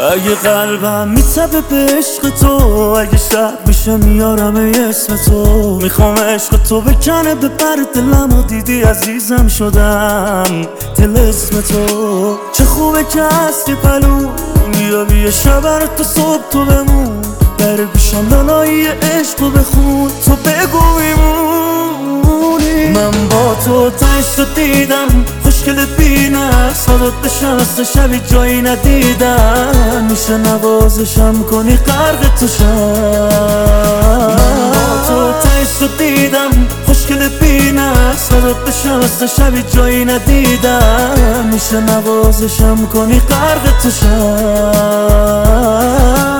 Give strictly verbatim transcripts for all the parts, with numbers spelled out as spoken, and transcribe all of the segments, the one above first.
اگه قلبم میتبه به عشق تو، اگه شب میشه میارم یه اسم تو. میخوام عشق تو بکنه به پر دلم و دیدی عزیزم شدم دل اسم تو. چه خوبه که هستی پلو، بیا بیا شبر تو صبح تو بمون. در پیشم لالایی عشق رو بخون، تو بگو میمونی. من با تو تنش رو دیدم، خوشگلت بینم صدات نشسته شبی جایی ندیدم. میشه نوازشم کنی غرق تو شم. من با تو تنش رو دیدم، خوشگلت بینم صدات نشسته شبی جایی ندیدم. میشه نوازشم کنی غرق تو شم.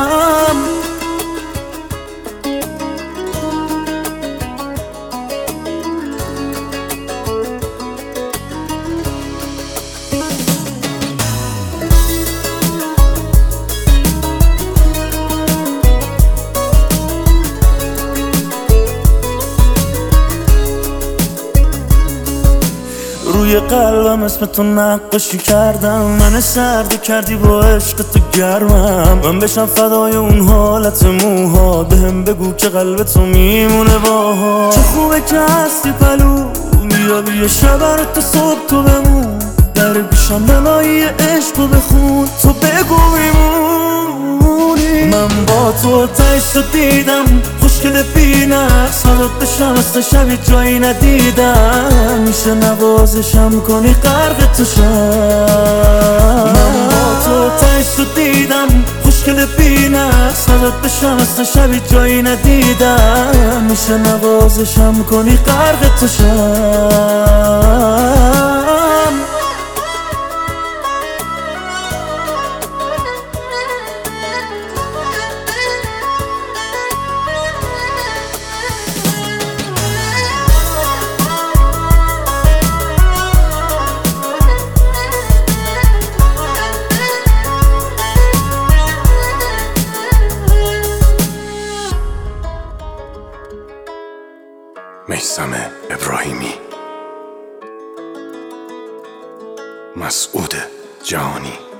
روی قلبم اسم تو نقاشی کردم، من سرد کردی با عشق تو گرمم. من بشم فدای اون حالت موها، بهم بگو که قلب تو میمونه باها. چه خوبه که هستی پلو، بیا بیا شبر تو صبح تو بمون. در پیشم لالایی عشق رو بخون، تو بگو میمونی. من با تو تنش رو دیدم، خوشگل بینم صدات نشسته شبی جایی ندیدم. میشه نوازشم کنی غرق تو شم. من با تو تنش رو دیدم، خوشگل بینم صدات نشسته شبی جایی ندیدم. میشه نوازشم کنی غرق تو شم. میثم ابراهیمی، مسعود جهانی.